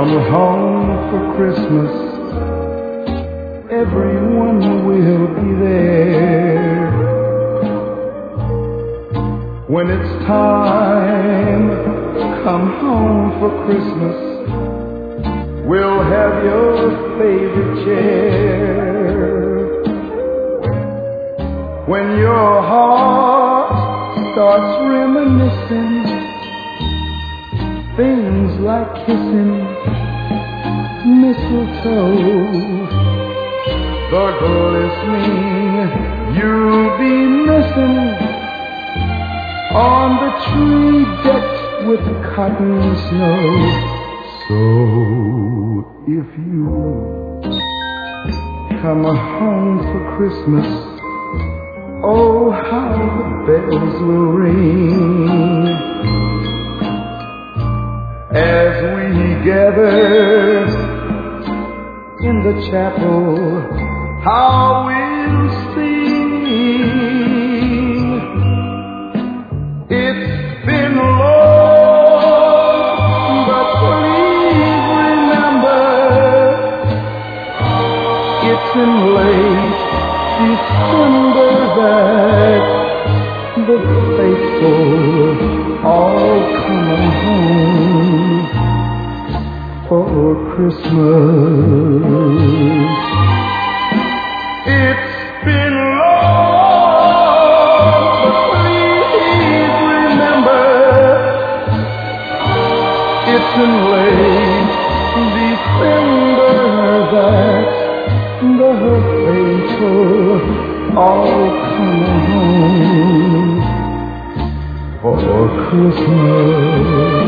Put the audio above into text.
Come home for Christmas, everyone will be there. When it's time, come home for Christmas, we'll have your favorite chair. When your heart starts reminiscing things like kissing mistletoe, the glistening you'll be missing on the tree decked with cotton snow. So if you come home for Christmas, oh, how the bells will ring as we gather in the chapel. How we'll sing. It's been long, but please remember, it's in late December that the faithful all come home for Christmas. It's been long, but please remember, it's in late December that the faithful all come home for Christmas.